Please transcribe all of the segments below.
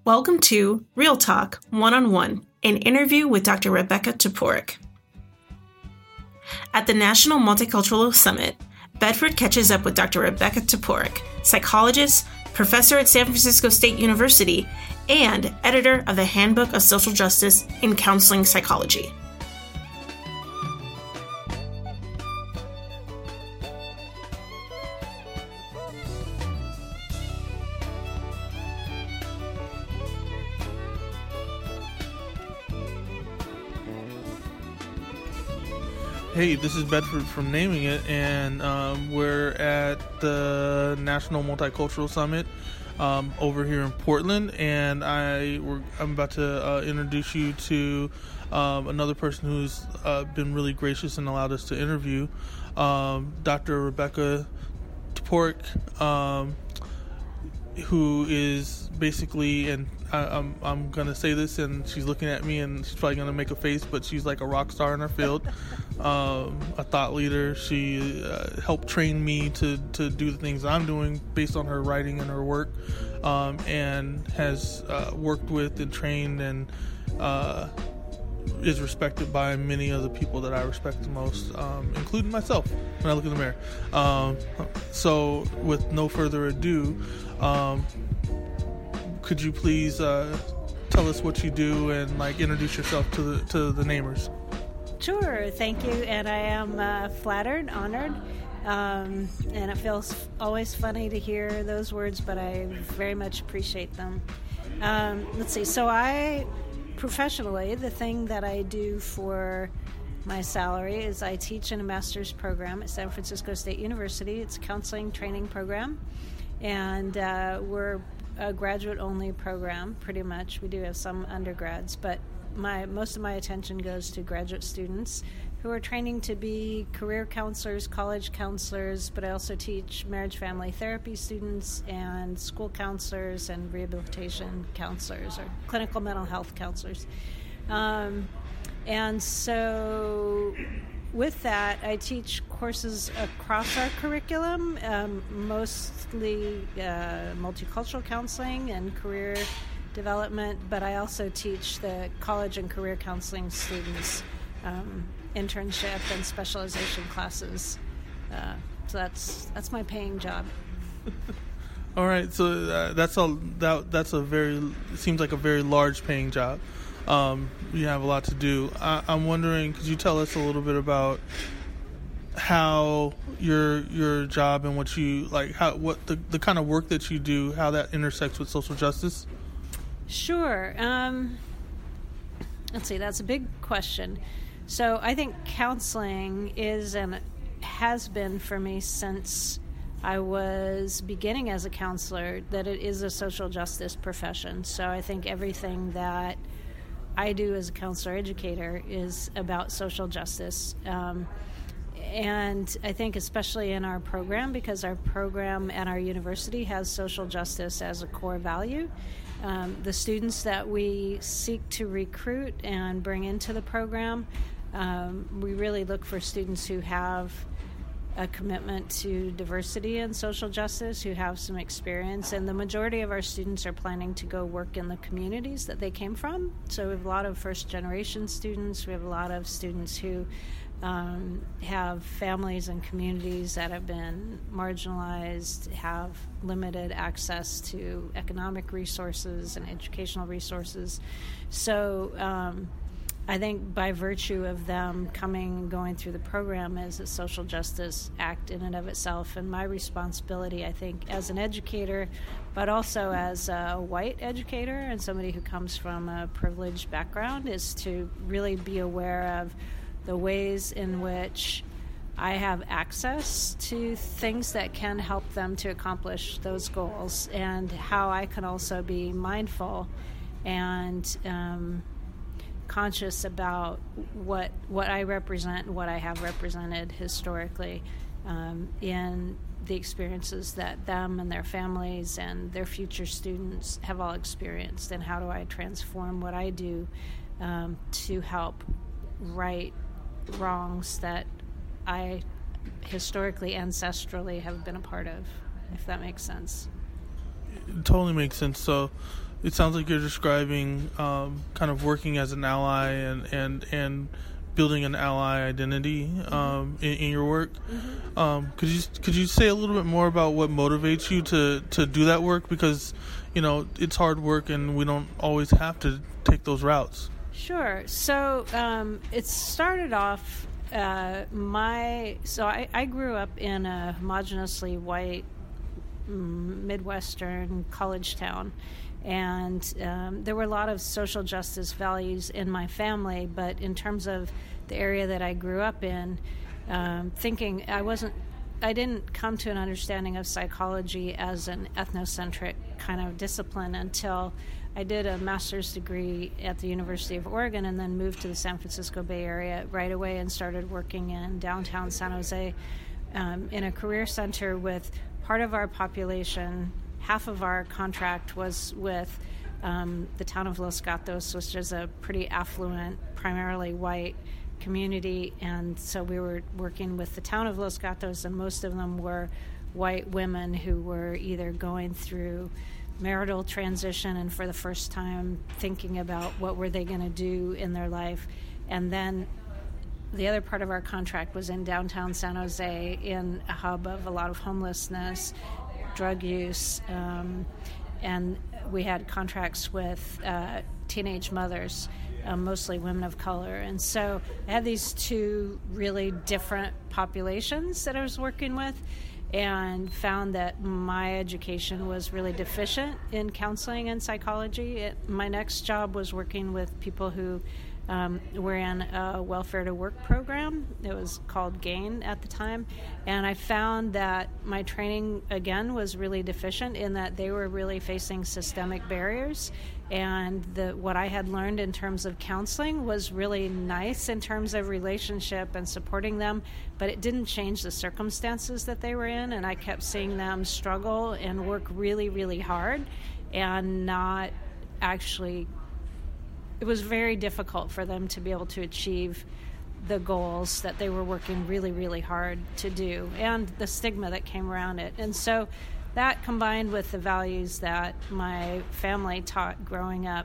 Welcome to Real Talk One-on-One, an interview with Dr. Rebecca Toporek. At the National Multicultural Summit, Bedford catches up with Dr. Rebecca Toporek, psychologist, professor at San Francisco State University, and editor of the Handbook of Social Justice in Counseling Psychology. Hey, this is Bedford from Naming It, and we're at the National Multicultural Summit over here in Portland, and I'm about to introduce you to another person who's been really gracious and allowed us to interview, Dr. Rebecca Toporek, who is basically, and I'm going to say this, and she's looking at me, and she's probably going to make a face, but she's like a rock star in her field, a thought leader. She helped train me to do the things I'm doing based on her writing and her work, and has worked with and trained and is respected by many of the people that I respect the most, including myself when I look in the mirror. So with no further ado, could you please tell us what you do and introduce yourself to the namers? Sure, thank you, and I am flattered, honored, and it feels always funny to hear those words, but I very much appreciate them. Let's see, so professionally, the thing that I do for my salary is I teach in a master's program at San Francisco State University. It's a counseling training program, and we're a graduate-only program, pretty much. We do have some undergrads, but most of my attention goes to graduate students who are training to be career counselors, college counselors, but I also teach marriage family therapy students and school counselors and rehabilitation counselors or clinical mental health counselors. And so with that, I teach courses across our curriculum, mostly multicultural counseling and career development, but I also teach the college and career counseling students internship and specialization classes. So that's my paying job. All right, so that's a very, seems like a very large paying job. You have a lot to do. I'm wondering, could you tell us a little bit about how your job and what you what the kind of work that you do, how that intersects with social justice? Sure. Let's see, that's a big question. So I think counseling is and has been for me since I was beginning as a counselor, that it is a social justice profession. So I think everything that I do as a counselor educator is about social justice. And I think especially in our program, because our program at our university has social justice as a core value, the students that we seek to recruit and bring into the program, we really look for students who have a commitment to diversity and social justice, who have some experience, and the majority of our students are planning to go work in the communities that they came from. So we have a lot of first-generation students. We have a lot of students who have families and communities that have been marginalized, have limited access to economic resources and educational resources. So I think by virtue of them going through the program is a social justice act in and of itself. And my responsibility, I think, as an educator, but also as a white educator and somebody who comes from a privileged background, is to really be aware of the ways in which I have access to things that can help them to accomplish those goals, and how I can also be mindful and conscious about what I represent and what I have represented historically in the experiences that them and their families and their future students have all experienced, and how do I transform what I do to help right wrongs that I historically, ancestrally have been a part of, if that makes sense. It totally makes sense. So it sounds like you're describing kind of working as an ally and building an ally identity in your work. Could you say a little bit more about what motivates you to do that work? Because, it's hard work and we don't always have to take those routes. Sure. So it started off, I grew up in a homogeneously white Midwestern college town. And there were a lot of social justice values in my family, but in terms of the area that I grew up in, I didn't come to an understanding of psychology as an ethnocentric kind of discipline until I did a master's degree at the University of Oregon and then moved to the San Francisco Bay Area right away and started working in downtown San Jose in a career center with part of our population. Half of our contract was with the town of Los Gatos, which is a pretty affluent, primarily white community. And so we were working with the town of Los Gatos, and most of them were white women who were either going through marital transition and for the first time thinking about what were they going to do in their life. And then the other part of our contract was in downtown San Jose, in a hub of a lot of homelessness, drug use, and we had contracts with teenage mothers, mostly women of color. And so I had these two really different populations that I was working with, and found that my education was really deficient in counseling and psychology. My next job was working with people who were in a welfare to work program. It was called GAIN at the time. And I found that my training, again, was really deficient in that they were really facing systemic barriers. And what I had learned in terms of counseling was really nice in terms of relationship and supporting them, but it didn't change the circumstances that they were in. And I kept seeing them struggle and work really, really hard and not actually. It was very difficult for them to be able to achieve the goals that they were working really, really hard to do, and the stigma that came around it. And so that, combined with the values that my family taught growing up,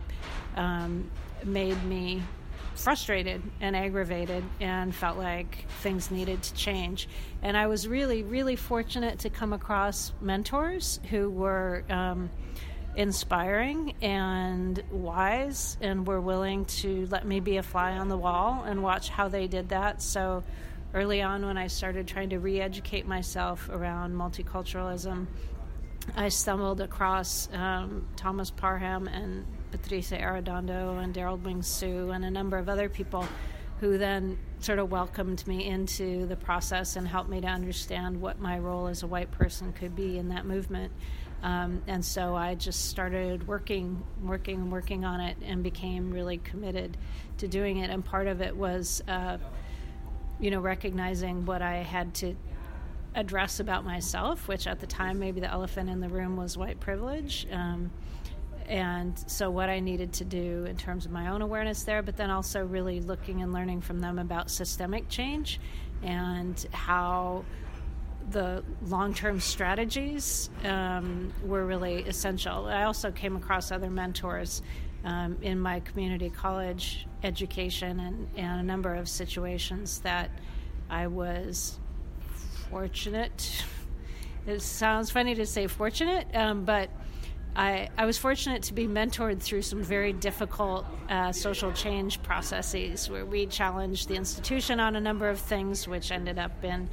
made me frustrated and aggravated and felt like things needed to change. And I was really, really fortunate to come across mentors who were inspiring and wise and were willing to let me be a fly on the wall and watch how they did that. So early on, when I started trying to re-educate myself around multiculturalism, I stumbled across Thomas Parham and Patricia Arredondo and Daryl Wing Sue and a number of other people who then sort of welcomed me into the process and helped me to understand what my role as a white person could be in that movement. And so I just started working on it and became really committed to doing it. And part of it was, recognizing what I had to address about myself, which at the time, maybe the elephant in the room was white privilege. And so what I needed to do in terms of my own awareness there, but then also really looking and learning from them about systemic change and how the long-term strategies were really essential. I also came across other mentors in my community college education and a number of situations that I was fortunate. It sounds funny to say fortunate, but I was fortunate to be mentored through some very difficult social change processes where we challenged the institution on a number of things, which ended up in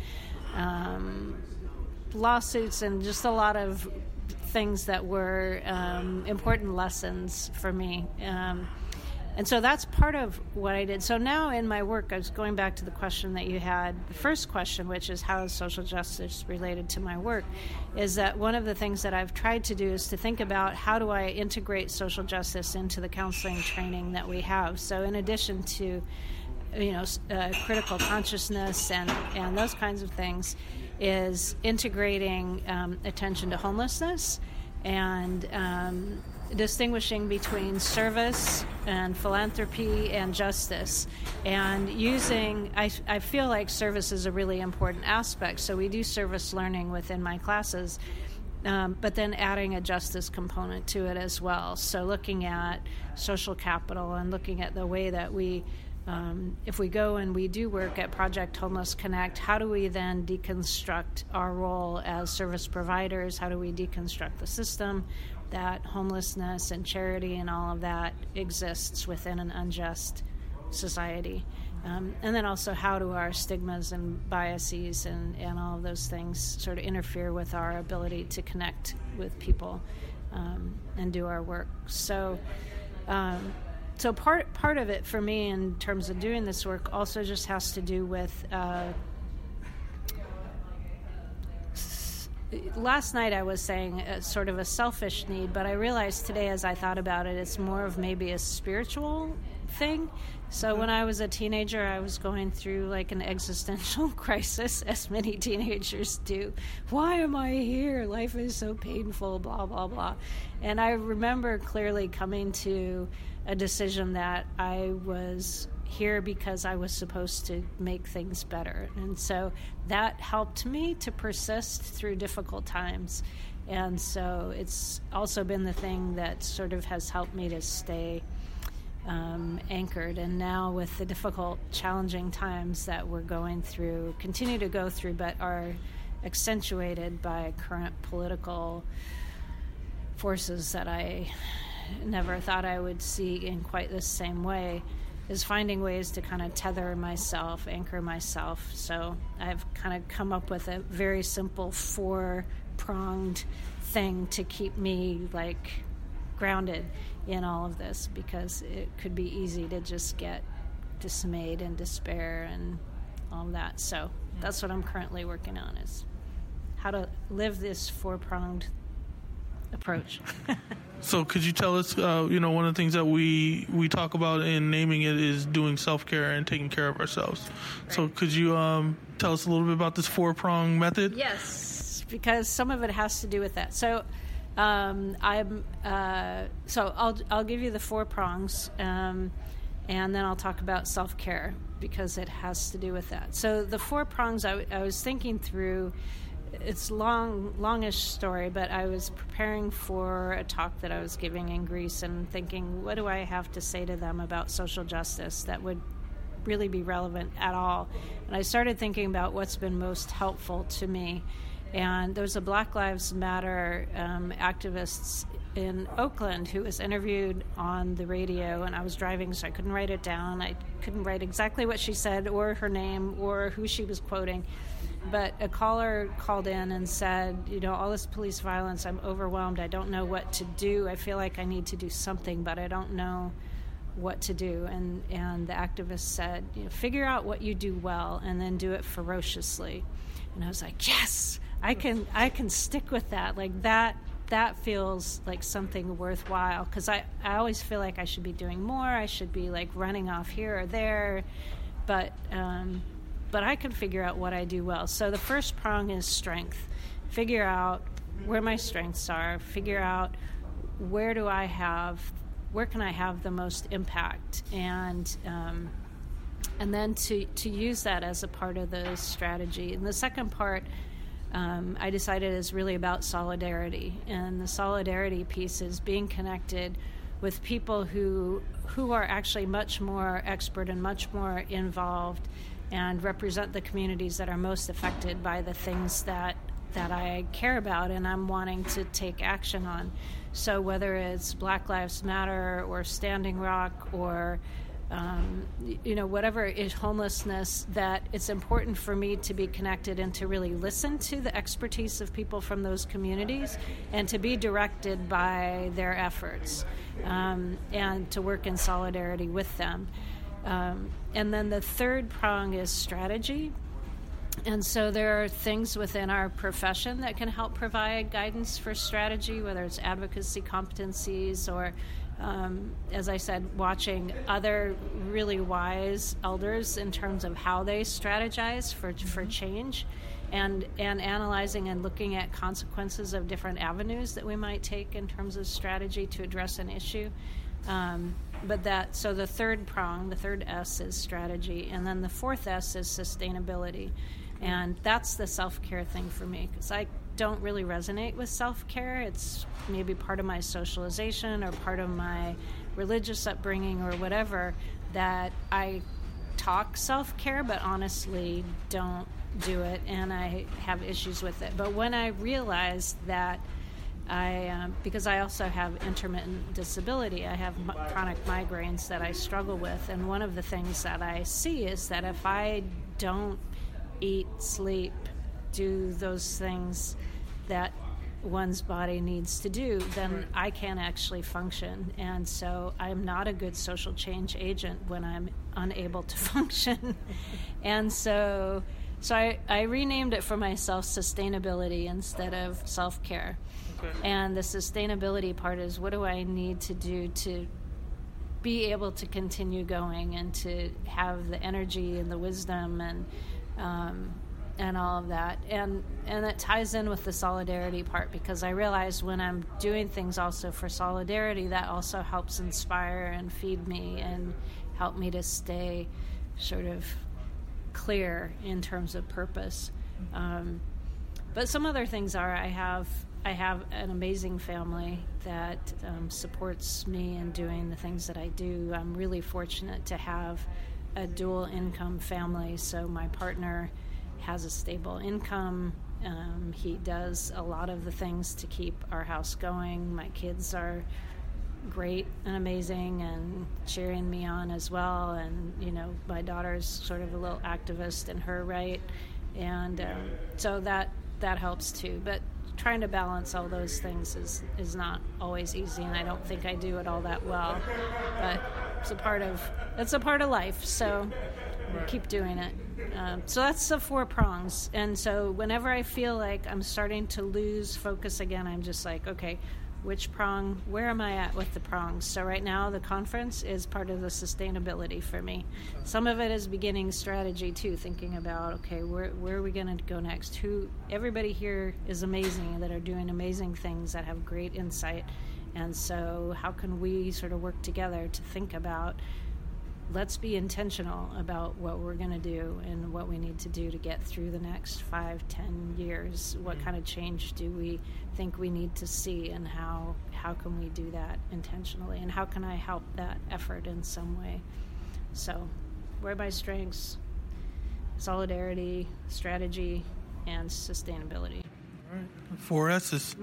lawsuits and just a lot of things that were important lessons for me. And so that's part of what I did. So now in my work, I was going back to the question that you had, the first question, which is how is social justice related to my work, is that one of the things that I've tried to do is to think about how do I integrate social justice into the counseling training that we have. So in addition to critical consciousness and those kinds of things, is integrating attention to homelessness and distinguishing between service and philanthropy and justice, and using, I feel like service is a really important aspect, so we do service learning within my classes, but then adding a justice component to it as well. So looking at social capital and looking at the way that we, if we go and we do work at Project Homeless Connect, how do we then deconstruct our role as service providers? How do we deconstruct the system that homelessness and charity and all of that exists within an unjust society? And then also, how do our stigmas and biases and all of those things sort of interfere with our ability to connect with people and do our work? So part of it for me in terms of doing this work also just has to do with last night I was saying sort of a selfish need, but I realized today as I thought about it, it's more of maybe a spiritual thing. So when I was a teenager, I was going through like an existential crisis, as many teenagers do. Why am I here? Life is so painful, blah, blah, blah. And I remember clearly coming to a decision that I was here because I was supposed to make things better. And so that helped me to persist through difficult times. And so it's also been the thing that sort of has helped me to stay anchored. And now with the difficult, challenging times that we're going through, continue to go through, but are accentuated by current political forces that I never thought I would see in quite the same way, is finding ways to kind of tether myself, anchor myself. So I've kind of come up with a very simple 4-pronged thing to keep me like grounded in all of this, because it could be easy to just get dismayed and despair and all of that. So that's what I'm currently working on, is how to live this 4-pronged approach. So could you tell us, one of the things that we talk about in naming it is doing self-care and taking care of ourselves. Right. So could you tell us a little bit about this 4-prong method? Yes, because some of it has to do with that. So I'll give you the 4 prongs, and then I'll talk about self-care because it has to do with that. So the 4 prongs, I was thinking through. It's longish story, but I was preparing for a talk that I was giving in Greece and thinking, what do I have to say to them about social justice that would really be relevant at all? And I started thinking about what's been most helpful to me. And there was a Black Lives Matter activist in Oakland who was interviewed on the radio, and I was driving, so I couldn't write it down. I couldn't write exactly what she said or her name or who she was quoting. But a caller called in and said, all this police violence, I'm overwhelmed. I don't know what to do. I feel like I need to do something, but I don't know what to do. And the activist said, figure out what you do well and then do it ferociously. And I was like, yes, I can stick with that. Like that feels like something worthwhile, because I always feel like I should be doing more. I should be like running off here or there. But I can figure out what I do well. So the first prong is strength. Figure out where my strengths are. Figure out where can I have the most impact, and then to use that as a part of the strategy. And the second part, I decided, is really about solidarity. And the solidarity piece is being connected with people who are actually much more expert and much more involved and represent the communities that are most affected by the things that I care about and I'm wanting to take action on. So whether it's Black Lives Matter or Standing Rock or whatever is homelessness, that it's important for me to be connected and to really listen to the expertise of people from those communities and to be directed by their efforts, and to work in solidarity with them. And then the third prong is strategy. And so there are things within our profession that can help provide guidance for strategy, whether it's advocacy competencies or, as I said, watching other really wise elders in terms of how they strategize for change, and analyzing and looking at consequences of different avenues that we might take in terms of strategy to address an issue. So the third prong, the third S, is strategy, and then the fourth S is sustainability. And that's the self-care thing for me, because I don't really resonate with self-care. It's maybe part of my socialization or part of my religious upbringing or whatever, that I talk self-care but honestly don't do it, and I have issues with it. But when I realized that because I also have intermittent disability, I have chronic migraines that I struggle with, and one of the things that I see is that if I don't eat, sleep, do those things that one's body needs to do, then I can't actually function. And so I'm not a good social change agent when I'm unable to function. And so I renamed it for myself sustainability instead of self-care. Okay. And the sustainability part is, what do I need to do to be able to continue going and to have the energy and the wisdom and all of that. And it ties in with the solidarity part, because I realize when I'm doing things also for solidarity, that also helps inspire and feed me and help me to stay sort of clear in terms of purpose. But some other things are, I have an amazing family that supports me in doing the things that I do. I'm really fortunate to have a dual income family, so my partner has a stable income. He does a lot of the things to keep our house going. My kids are great and amazing and cheering me on as well. And, my daughter's sort of a little activist in her right. And so that helps too. But trying to balance all those things is not always easy, and I don't think I do it all that well. But it's a part of life, so we'll keep doing it. So that's the 4 prongs. And so whenever I feel like I'm starting to lose focus again, I'm just like, okay, which prong, where am I at with the prongs? So right now the conference is part of the sustainability for me. Some of it is beginning strategy too, thinking about, okay, where are we going to go next? Everybody here is amazing, that are doing amazing things, that have great insight. And so how can we sort of work together to think about, let's be intentional about what we're going to do and what we need to do to get through the next 5-10 years. What kind of change do we think we need to see, and how can we do that intentionally, and how can I help that effort in some way? So where are my strengths? Solidarity, strategy, and sustainability. All right. 4 S's.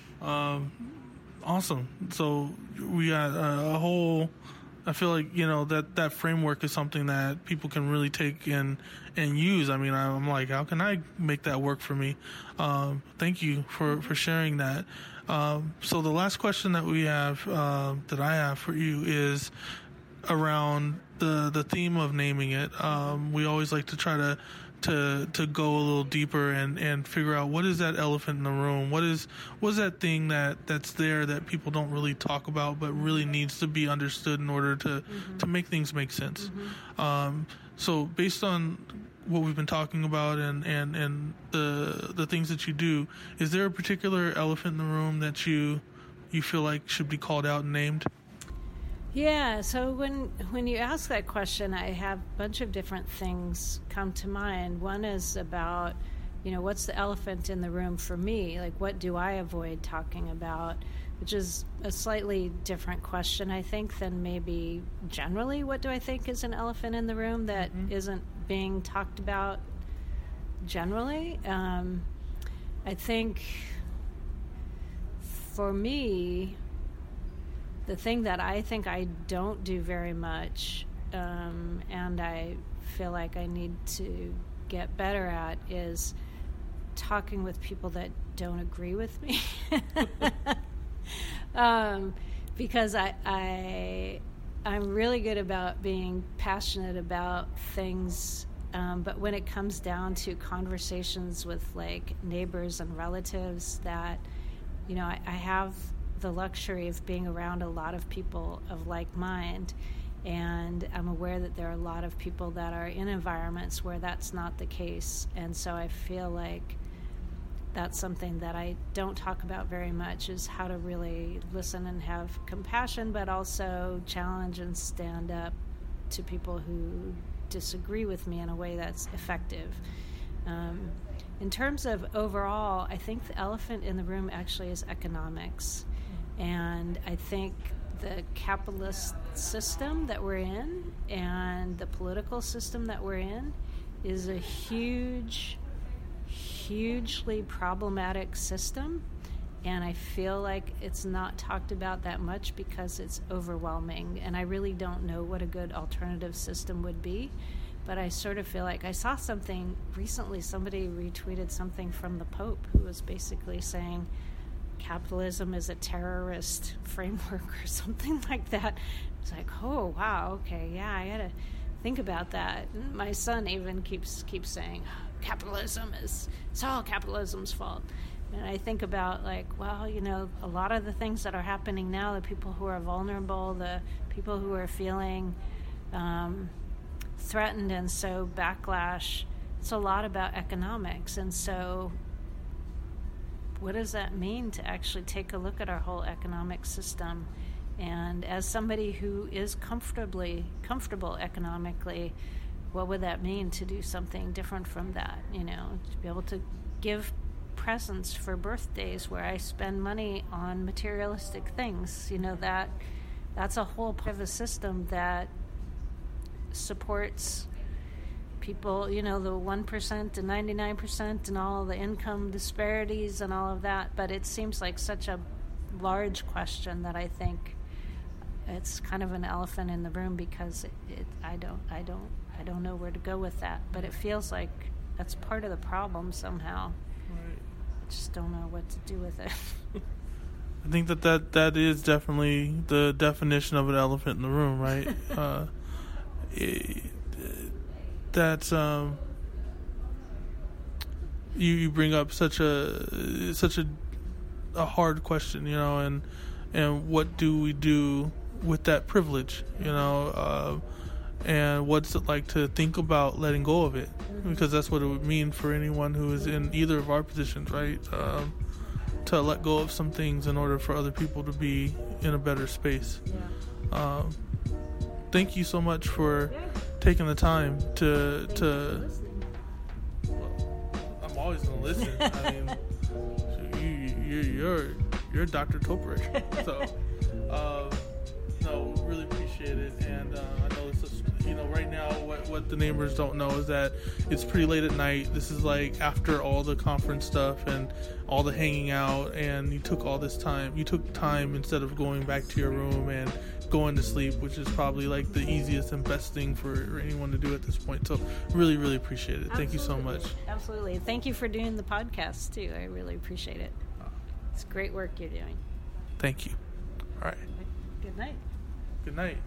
Awesome. So we got a whole... I feel like, that framework is something that people can really take and use. I mean, I'm like, how can I make that work for me? Thank you for sharing that. So the last question that we have, that I have for you, is around the theme of naming it. We always like to try to go a little deeper and figure out, what is that elephant in the room? What's that thing that's there that people don't really talk about but really needs to be understood in order to make things make sense? So based on what we've been talking about and the things that you do, is there a particular elephant in the room that you feel like should be called out and named? Yeah, so when you ask that question, I have a bunch of different things come to mind. One is about, what's the elephant in the room for me? Like, what do I avoid talking about? Which is a slightly different question, I think, than maybe generally what do I think is an elephant in the room that isn't being talked about generally. I think for me, the thing that I think I don't do very much, and I feel like I need to get better at, is talking with people that don't agree with me. Because I'm really good about being passionate about things, but when it comes down to conversations with like neighbors and relatives, that, I have the luxury of being around a lot of people of like mind, and I'm aware that there are a lot of people that are in environments where that's not the case. And so I feel like that's something that I don't talk about very much, is how to really listen and have compassion, but also challenge and stand up to people who disagree with me in a way that's effective. In terms of overall, I think the elephant in the room actually is economics. And I think the capitalist system that we're in and the political system that we're in is a hugely problematic system. And I feel like it's not talked about that much because it's overwhelming. And I really don't know what a good alternative system would be. But I sort of feel like I saw something recently, somebody retweeted something from the Pope who was basically saying capitalism is a terrorist framework or something like that. It's like, oh, wow, okay, yeah, I got to think about that. And my son even keeps saying, it's all capitalism's fault. And I think about, like, well, you know, a lot of the things that are happening now, the people who are vulnerable, the people who are feeling threatened, and so backlash, it's a lot about economics. And so what does that mean to actually take a look at our whole economic system? And as somebody who is comfortable economically, what would that mean to do something different from that? You know, to be able to give presents for birthdays where I spend money on materialistic things. You know, that's a whole part of a system that supports people, you know, the 1% and 99% and all the income disparities and all of that. But it seems like such a large question that I think it's kind of an elephant in the room because I don't know where to go with that. But it feels like that's part of the problem somehow. Right. I just don't know what to do with it. I think that is definitely the definition of an elephant in the room, right? That's you bring up such a hard question, you know, and what do we do with that privilege, you know, and what's it like to think about letting go of it, because that's what it would mean for anyone who is in either of our positions, right? To let go of some things in order for other people to be in a better space. Yeah. Thank you so much for taking the time to I'm always going to listen. I mean, you're Dr. Toporek. So, no, really appreciate it. And I know it's just, you know, right now what the neighbors don't know is that it's pretty late at night. This is like after all the conference stuff and all the hanging out, and you took all this time. You took time instead of going back to your room and going to sleep, which is probably like the easiest and best thing for anyone to do at this point. So really, really appreciate it. Thank you so much. Absolutely. Thank you for doing the podcast too. I really appreciate it. It's great work you're doing. Thank you. All right. Good night. Good night.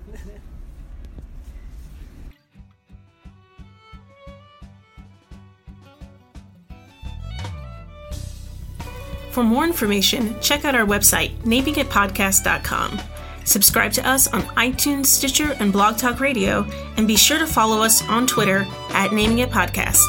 For more information, check out our website, namingitpodcast.com. Subscribe to us on iTunes, Stitcher, and Blog Talk Radio, and be sure to follow us on Twitter at Naming It Podcast.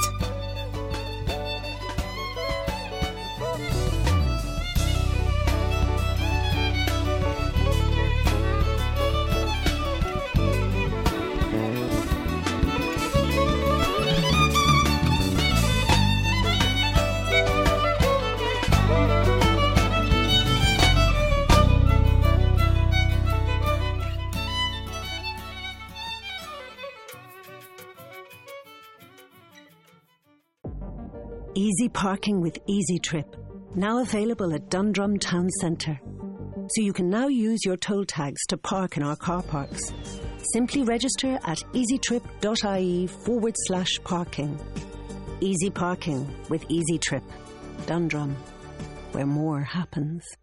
Easy parking with Easy Trip, now available at Dundrum Town Centre. So you can now use your toll tags to park in our car parks. Simply register at easytrip.ie/parking. Easy parking with Easy Trip. Dundrum, where more happens.